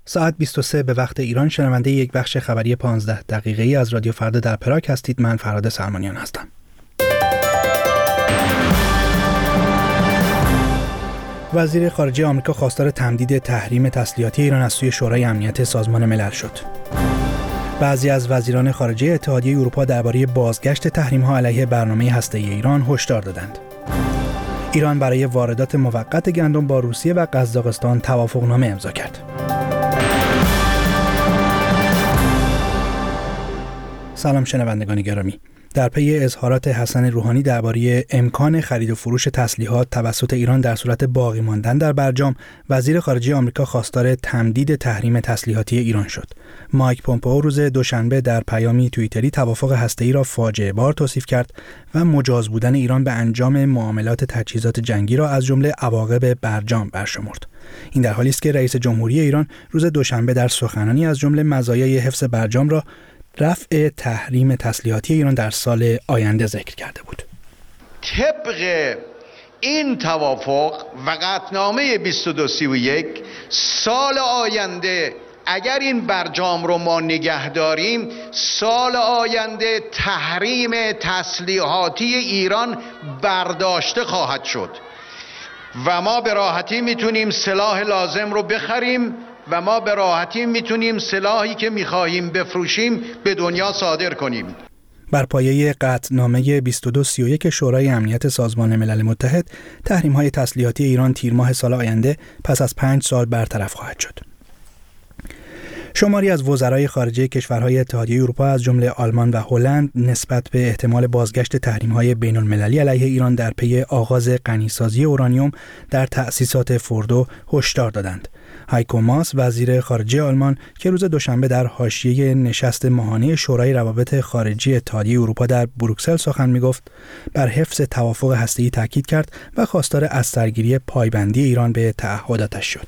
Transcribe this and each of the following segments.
ساعت 23 به وقت ایران شنونده یک بخش خبری 15 دقیقه‌ای از رادیو فردا در پراگ هستید. من فرهاد سلمانیان هستم. وزیر خارجه آمریکا خواستار تمدید تحریم تسلیحاتی ایران از سوی شورای امنیت سازمان ملل شد. بعضی از وزیران خارجه اتحادیه اروپا درباره بازگشت تحریم‌ها علیه برنامه هسته‌ای ایران هشدار دادند. ایران برای واردات موقت گندم با روسیه و قزاقستان توافقنامه امضا کرد. سلام شنوندگان گرامی. در پی اظهارات حسن روحانی درباره امکان خرید و فروش تسلیحات توسط ایران در صورت باقی ماندن در برجام، وزیر خارجه آمریکا خواستار تمدید تحریم تسلیحاتی ایران شد. مایک پومپئو روز دوشنبه در پیامی توییتری توافق هسته‌ای را فاجعه بار توصیف کرد و مجاز بودن ایران به انجام معاملات تجهیزات جنگی را از جمله عواقب برجام برشمرد. این در حالی است که رئیس جمهوری ایران روز دوشنبه در سخنانی از جمله مزایای حفظ برجام را رفع تحریم تسلیحاتی ایران در سال آینده ذکر کرده بود. طبق این توافق و قطعنامه 2231 سال آینده اگر این برجام رو ما نگه داریم، سال آینده تحریم تسلیحاتی ایران برداشته خواهد شد و ما به راحتی میتونیم سلاح لازم رو بخریم و ما به راحتی میتونیم سلاحی که میخواهیم بفروشیم به دنیا صادر کنیم. بر پایه قطعنامه 2231 شورای امنیت سازمان ملل متحد، تحریم‌های تسلیحاتی ایران تیر ماه سال آینده پس از 5 سال برطرف خواهد شد. شماری از وزرای خارجه کشورهای اتحادیه اروپا از جمله آلمان و هلند نسبت به احتمال بازگشت تحریم‌های بین‌المللی علیه ایران در پی آغاز غنیسازی اورانیوم در تأسیسات فوردو هشدار دادند. هایکو ماس وزیر خارجه آلمان که روز دوشنبه در حاشیه نشست ماهانه شورای روابط خارجی اتحادیه اروپا در بروکسل سخن می‌گفت، بر حفظ توافق هسته‌ای تاکید کرد و خواستار از سرگیری پایبندی ایران به تعهداتش شد.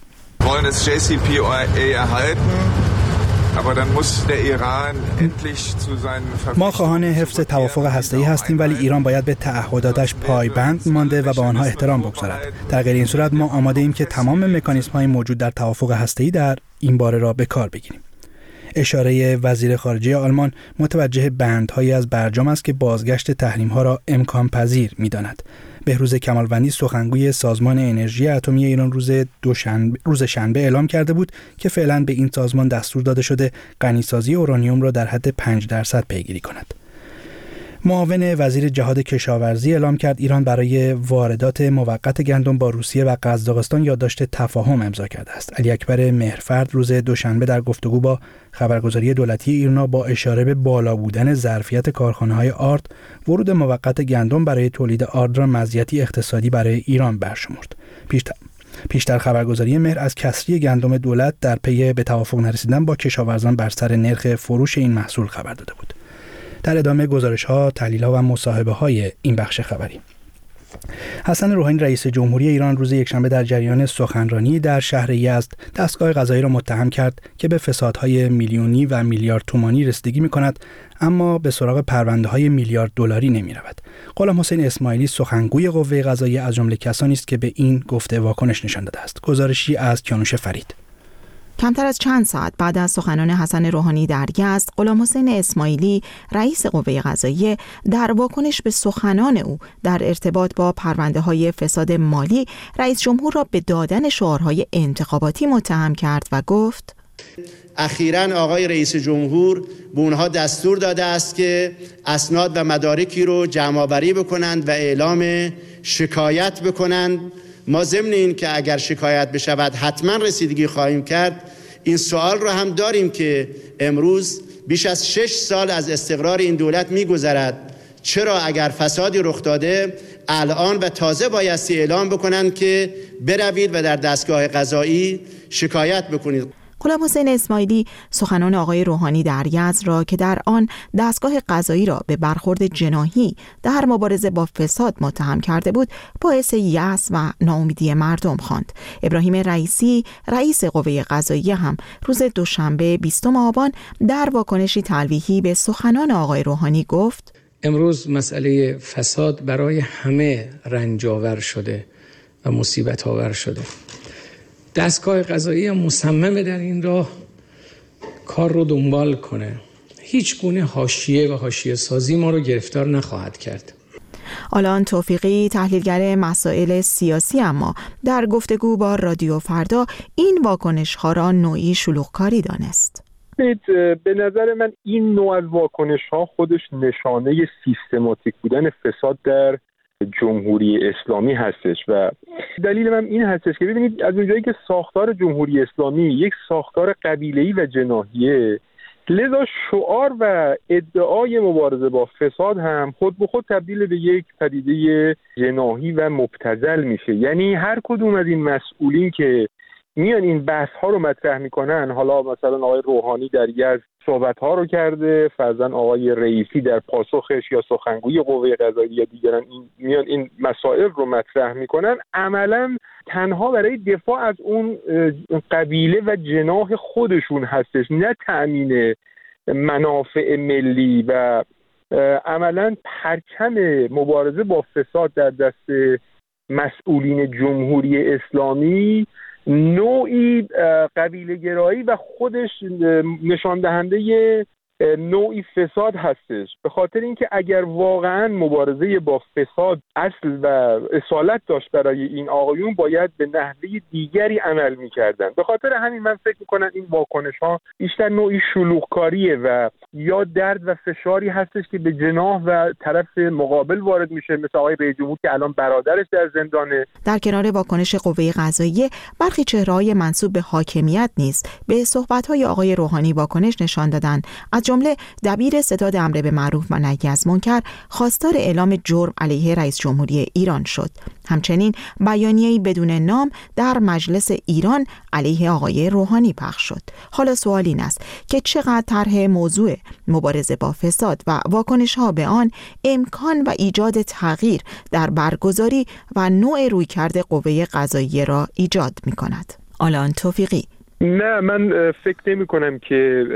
ما خواهان حفظ توافق هسته‌ای هستیم، ولی ایران باید به تعهداتش پایبند مانده و به آنها احترام بگذارد. در غیر این صورت ما آماده ایم که تمام مکانیزم‌های موجود در توافق هسته‌ای در این باره را به کار بگیریم. اشاره وزیر خارجه آلمان متوجه بندهایی از برجام است که بازگشت تحریم‌ها را امکان پذیر می‌داند. بهروز کمالوندی سخنگوی سازمان انرژی اتمی ایران روز شنبه اعلام کرده بود که فعلا به این سازمان دستور داده شده غنیسازی اورانیوم را در حد 5% پیگیری کند. معاون وزیر جهاد کشاورزی اعلام کرد ایران برای واردات موقت گندم با روسیه و قزاقستان یادداشت تفاهم امضا کرده است. علی اکبر مهرفرد روز دوشنبه در گفتگو با خبرگزاری دولتی ایرنا با اشاره به بالا بودن ظرفیت کارخانه‌های آرد، ورود موقت گندم برای تولید آرد را مزیتی اقتصادی برای ایران برشمرد. پیشتر خبرگزاری مهر از کسری گندم دولت در پی به توافق نرسیدن با کشاورزان بر سر نرخ فروش این محصول خبر داده بود. در ادامه گزارش‌ها، تحلیل‌ها و مصاحبه‌های این بخش خبری. حسن روحانی رئیس جمهوری ایران روز یکشنبه در جریان سخنرانی در شهر یزد دستگاه قضایی را متهم کرد که به فسادهای میلیونی و میلیارد تومانی رسیدگی می‌کند، اما به سراغ پرونده‌های میلیارد دلاری نمی‌رود. غلام حسین اسماعیلی سخنگوی قوه قضاییه از جمله کسانی است که به این گفته واکنش نشان داده است. گزارشی از کیانوش فرید. کمتر از چند ساعت بعد از سخنان حسن روحانی در یزد، غلام حسین اسماعیلی رئیس قوه قضاییه در واکنش به سخنان او در ارتباط با پرونده‌های فساد مالی رئیس جمهور را به دادن شعارهای انتخاباتی متهم کرد و گفت اخیراً آقای رئیس جمهور به اونها دستور داده است که اسناد و مدارکی رو جمع‌آوری بکنند و اعلام شکایت بکنند. ما ضمن این که اگر شکایت بشود حتما رسیدگی خواهیم کرد، این سوال رو هم داریم که امروز بیش از 6 سال از استقرار این دولت می‌گذرد، چرا اگر فسادی رخ داده الان و تازه بایستی اعلام بکنند که بروید و در دستگاه قضایی شکایت بکنید. غلام حسین اسماعیلی سخنان آقای روحانی در یزد را که در آن دستگاه قضایی را به برخورد جناحی در مبارزه با فساد متهم کرده بود، باعث یأس و ناامیدی مردم خواند. ابراهیم رئیسی رئیس قوه قضاییه هم روز دوشنبه 20 آبان در واکنشی تلویحی به سخنان آقای روحانی گفت: امروز مسئله فساد برای همه رنج‌آور شده و مصیبت آور شده. دستگاه قضایی مصممه در این راه کار رو دنبال کنه. هیچ گونه حاشیه و حاشیه سازی ما رو گرفتار نخواهد کرد. آلان توفیقی، تحلیلگر مسائل سیاسی، اما در گفتگو با رادیو فردا این واکنش‌ها را نوعی شلوغکاری دانست. به نظر من این نوع از واکنش‌ها خودش نشانه سیستماتیک بودن فساد در جمهوری اسلامی هستش و دلیل من این هستش که ببینید از اونجایی که ساختار جمهوری اسلامی یک ساختار قبیله‌ای و جناحیه، لذا شعار و ادعای مبارزه با فساد هم خود به خود تبدیل به یک پدیده جناحی و مبتذل میشه. یعنی هر کدوم از این مسئولین که میان این بحث ها رو مطرح میکنن، حالا مثلا آقای روحانی در یزد صحبت ها رو کرده، فرضاً آقای رئیسی در پاسخش یا سخنگوی قوه قضاییه یا دیگران میان این مسائل رو مطرح میکنن، عملاً تنها برای دفاع از اون قبیله و جناح خودشون هستش، نه تأمین منافع ملی. و عملاً پرچم مبارزه با فساد در دست مسئولین جمهوری اسلامی نوعی قبیله گرایی و خودش نشان دهنده نوعی فساد هستش، به خاطر اینکه اگر واقعا مبارزه با فساد اصل و اصالت داشت برای این آقایون، باید به نحوه دیگری عمل می‌کردن. به خاطر همین من فکر می‌کنم این واکنش‌ها بیشتر نوعی شلوغکاریه و یا درد و فشاری هستش که به جناح و طرف مقابل وارد میشه، مثل آقای رئیس جمهور که الان برادرش در زندانه. در کنار واکنش قوه قضاییه، برخی چهره‌های منسوب به حاکمیت نیز به صحبت‌های آقای روحانی واکنش نشان دادند. از جمله دبیر ستاد امر به معروف و نهی از منکر خواستار اعلام جرم علیه رئیس جمهوری ایران شد. همچنین بیانیه‌ای بدون نام در مجلس ایران علیه آقای روحانی پخش شد. حالا سوال این است که چقدر طرح موضوع مبارزه با فساد و واکنش‌ها به آن امکان و ایجاد تغییر در برگزاری و نوع رویکرد قوه قضاییه را ایجاد می‌کند. آلان توفیقی: نه، من فکر نمی کنم که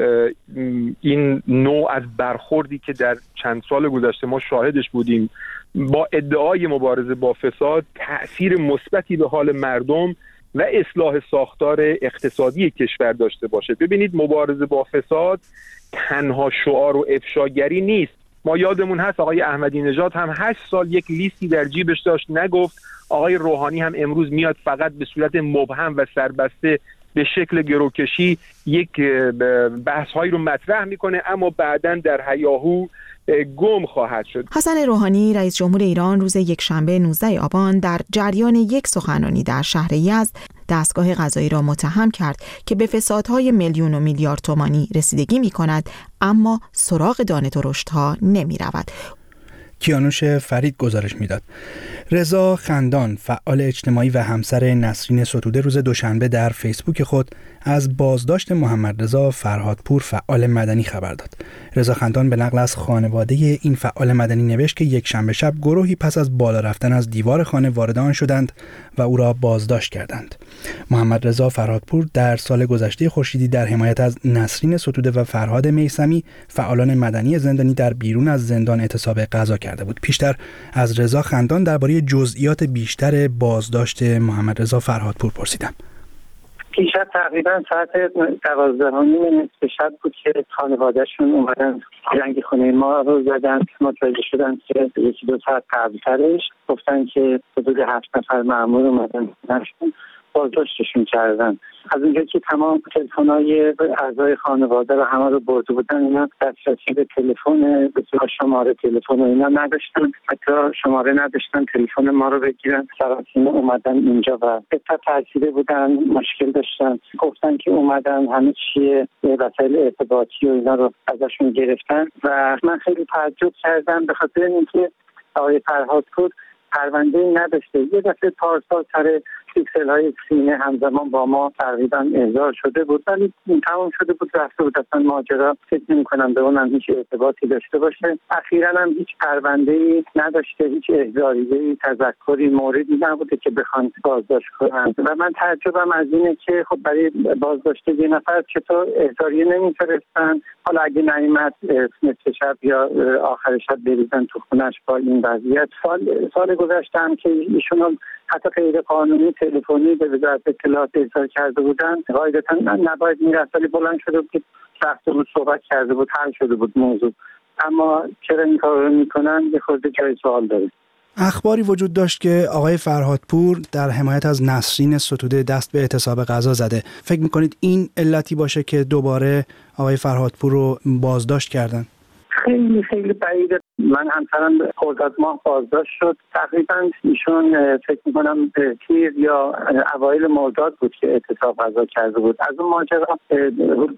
این نوع از برخوردی که در چند سال گذشته ما شاهدش بودیم با ادعای مبارزه با فساد تأثیر مثبتی به حال مردم و اصلاح ساختار اقتصادی کشور داشته باشه. ببینید، مبارزه با فساد تنها شعار و افشاگری نیست. ما یادمون هست آقای احمدی نژاد هم 8 سال یک لیستی در جیبش داشت نگفت. آقای روحانی هم امروز میاد فقط به صورت مبهم و سربسته به شکل گروکشی یک بحث‌هایی رو مطرح میکنه، اما بعداً در هیاهو گم خواهد شد. حسن روحانی، رئیس جمهور ایران، روز یکشنبه 19 آبان در جریان یک سخنرانی در شهر یزد دستگاه قضایی را متهم کرد که به فسادهای میلیون و میلیارد تومانی رسیدگی می‌کند، اما سراغ دانه درشت‌ها نمی‌رود. کیانوش فرید گزارش میداد. رضا خندان، فعال اجتماعی و همسر نسرین ستوده، روز دوشنبه در فیسبوک خود از بازداشت محمد رضا فرهادپور، فعال مدنی، خبر داد. رضا خندان به نقل از خانواده این فعال مدنی نوشت که یک شنبه شب گروهی پس از بالا رفتن از دیوار خانه وارد آن شدند و او را بازداشت کردند. محمد رضا فرهادپور در سال گذشته خورشیدی در حمایت از نسرین ستوده و فرهاد میثمی، فعالان مدنی زندانی، در بیرون از زندان اعتصاب غذا کرده بود. پیشتر از رضا خندان درباره جزئیات بیشتر بازداشت محمد رضا فرهادپور پرسیدم. پیشتر تقریبا ساعت 12:30 نصف شب بود که خانواده‌شون اومدن جنگ خونه ما رو زدن. متوجه شدن که 1-2 ساعت قبل‌ترش گفتن که حدود 7 نفر مأمور اومدن بازداشتشون کردن. از اونجایی که تمام تلفن‌های اعضای خانواده رو همه رو برده بودن، اینا دسترسی به تلفن، به شماره تلفن و اینا نداشتن، حتی شماره نداشتن تلفن ما رو بگیرن. سراسیمه اومدن اینجا و بهتر ترسیده بودن، مشکل داشتن. گفتن که اومدن همه چیه وسایل ارتباطی و اینا رو ازشون گرفتن و من خیلی تعجب کردم، به خاطر اینکه آقای فرهادپور پرونده نداشته. یه دفعه پارسال سر پیکسل‌های سینه همزمان با ما تقریبا احضار شده بود، ولی تمام شده بود، رفته بود. اصلا ماجرا فکر نمی‌کنم به اونم هیچ ارتباطی داشته باشه. اخیراً هم هیچ پرونده‌ای نداشته، هیچ احضاریه‌ای، تذکری، موردی نبوده که بخوان بازداشت کنن. و من تعجبم از اینه که خب برای بازداشت یه نفر چطور احضاریه نمی‌فرستن؟ حالا اگه نیامد نصف شب یا آخر شب بریزن تو خونش با این وضعیت. سال گذشته هم که ایشون حتی غیر قانونی تلفنی به وزارت اطلاعات ارسال کرده بودن، قاعدتا نباید میرفت، ولی بلند شده بود که رفته بود صحبت کرده بود، حل شده بود موضوع. اما چرا این کار رو میکنن یه خورده جای سوال داره. اخباری وجود داشت که آقای فرهادپور در حمایت از نسرین ستوده دست به اعتصاب غذا زده. فکر میکنید این علتی باشه که دوباره آقای فرهادپور رو بازداشت کردن؟ خیلی خیلی بعیده. من همسرم خرداد ماه بازداشت شد. تقریبا ایشون فکر میکنم تیر یا اوایل مرداد بود که اعتصاب غذا کرده بود. از اون ماجرا حدود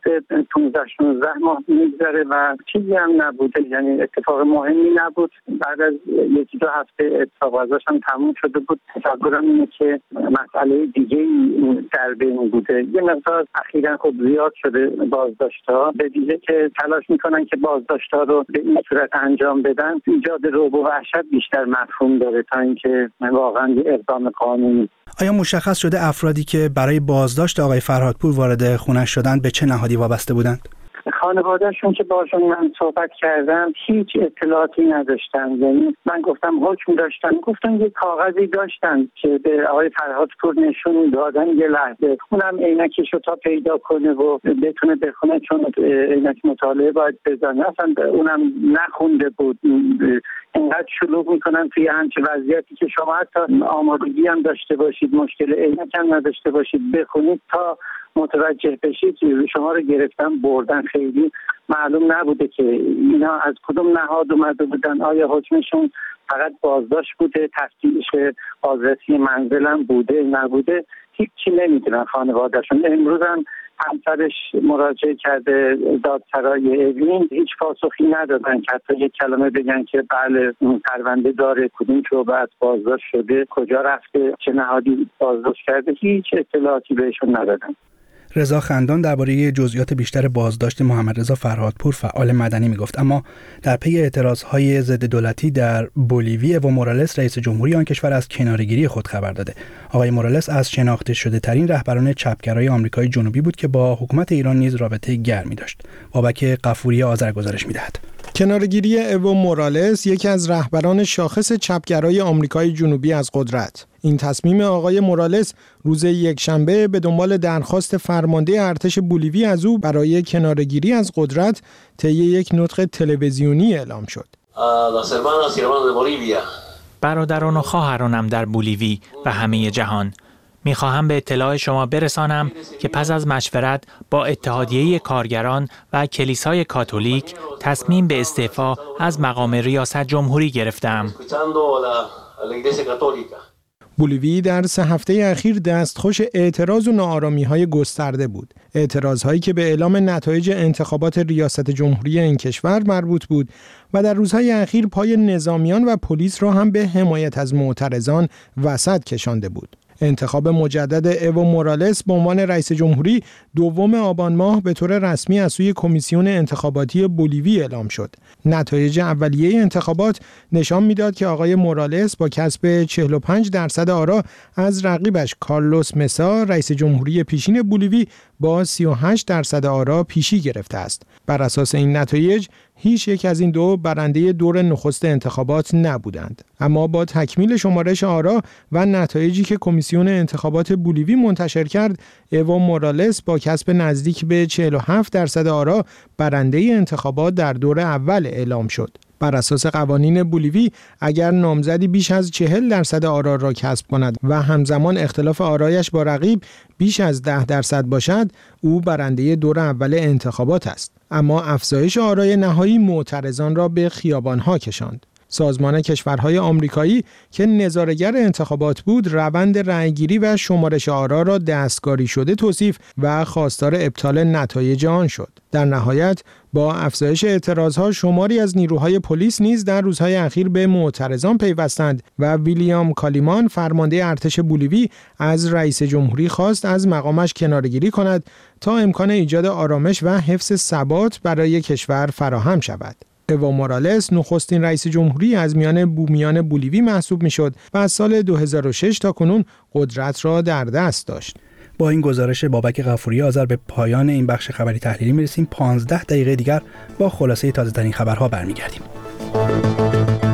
15-16 ماه میگذره و چیزی هم نبوده، یعنی اتفاق مهمی نبود. بعد از 1-2 هفته اعتصاب غذاش هم تموم شده بود. تصورم اینه که مسئله دیگه در بین بوده. یه مقدار اخیراً خب زیاد شده بازداشت‌ها، به ویژه که تلاش میکنن که بازداشت‌ها رو به این صورت انجام بدن. ایجاد رعب و وحشت بیشتر مفهوم داره تا اینکه واقعا یه اقدام قانونی. آیا مشخص شده افرادی که برای بازداشت آقای فرهادپور وارد خونه‌اش شدند به چه نهادی وابسته بودند؟ خانواده‌شون که باشون من صحبت کردم هیچ اطلاعاتی نداشتن. یعنی من گفتم حکم داشتن، گفتن یه کاغذی داشتن که به آقای فرهادپور نشون دادن یه لحظه، اونم عینکشو تا پیدا کنه و بتونه بخونه، چون عینک مطالعه باید بزنه، اصلا اونم نخونده بود. اینقدر شلوغ میکنن توی همچین وضعیتی که شما حتی آمادگی هم داشته باشید، مشکل عینک هم نداشته باشید، بخونید تا متوجه بشید شما رو گرفتن بردن. خیلی معلوم نبوده که اینا از کدوم نهاد اومده بودن، آیا حکمشون فقط بازداشت بوده، تفتیش بازرسی منزل هم بوده نبوده، هیچی نمیدونن خانوادهشون. امروز هم همسرش مراجعه کرده دادسرای اوین، هیچ پاسخی ندادن که حتی یک کلمه بگن که بله پرونده داره، کدوم شعبه از بازداشت شده، کجا رفته، چه نهادی بازداشت کرده، هیچ اطلاعاتی بهشون ندادن. رضا خندان درباره جزئیات بیشتر بازداشت محمد رضا فرهادپور فعال مدنی میگفت، اما در پی اعتراضهای ضد دولتی در بولیوی اوا مورالس رئیس جمهوری آن کشور از کناره‌گیری خود خبر داده. آقای مورالس از شناخته شده ترین رهبران چپگرای آمریکای جنوبی بود که با حکومت ایران نیز رابطه گرمی داشت. بابک غفوری آذر گزارش می‌دهد. کناره‌گیری اوا مورالس یکی از رهبران شاخص چپگرای آمریکای جنوبی از قدرت. این تصمیم آقای مورالس روز یکشنبه به دنبال درخواست فرمانده ارتش بولیوی از او برای کناره‌گیری از قدرت طی یک نطق تلویزیونی اعلام شد. برادران و خواهرانم در بولیوی و همه جهان، می‌خواهم به اطلاع شما برسانم که پس از مشورت با اتحادیه کارگران و کلیسای کاتولیک تصمیم به استعفا از مقام ریاست جمهوری گرفتم. بولیوی در 3 هفته اخیر دستخوش اعتراض و ناآرامی‌های گسترده بود. اعتراضهایی که به اعلام نتایج انتخابات ریاست جمهوری این کشور مربوط بود و در روزهای اخیر پای نظامیان و پلیس را هم به حمایت از معترضان وسط کشانده بود. انتخاب مجدد اوا مورالس به عنوان رئیس جمهوری 2 آبان ماه به طور رسمی از سوی کمیسیون انتخاباتی بولیوی اعلام شد. نتایج اولیه انتخابات نشان میداد که آقای مورالس با کسب 45% آرا از رقیبش کارلوس مسا رئیس جمهوری پیشین بولیوی با 38% آرا پیشی گرفته است. بر اساس این نتایج هیچ یک از این دو برنده دور نخست انتخابات نبودند. اما با تکمیل شمارش آرا و نتایجی که کمیسیون انتخابات بولیوی منتشر کرد، اوا مورالس با کسب نزدیک به 47% آرا برنده انتخابات در دور اول اعلام شد. بر اساس قوانین بولیوی اگر نامزدی بیش از 40% آرا را کسب کند و همزمان اختلاف آرایش با رقیب بیش از 10% باشد، او برنده دور اول انتخابات است. اما افزایش آرای نهایی معترضان را به خیابان‌ها کشاند. سازمان کشورهای آمریکایی که نظاره‌گر انتخابات بود، روند رأیگیری و شمارش آرا را دستکاری شده توصیف و خواستار ابطال نتایج آن شد. در نهایت با افزایش اعتراضها شماری از نیروهای پلیس نیز در روزهای اخیر به معترضان پیوستند و ویلیام کالیمان فرمانده ارتش بولیوی از رئیس جمهوری خواست از مقامش کناره‌گیری کند تا امکان ایجاد آرامش و حفظ ثبات برای کشور فراهم شود. اوا مورالس نخستین رئیس جمهوری از میان بومیان بولیوی محسوب میشد و از سال 2006 تا کنون قدرت را در دست داشت. با این گزارش بابک غفوری آذر به پایان این بخش خبری تحلیلی میرسیم. 15 دقیقه دیگر با خلاصه تازه‌ترین خبرها برمیگردیم.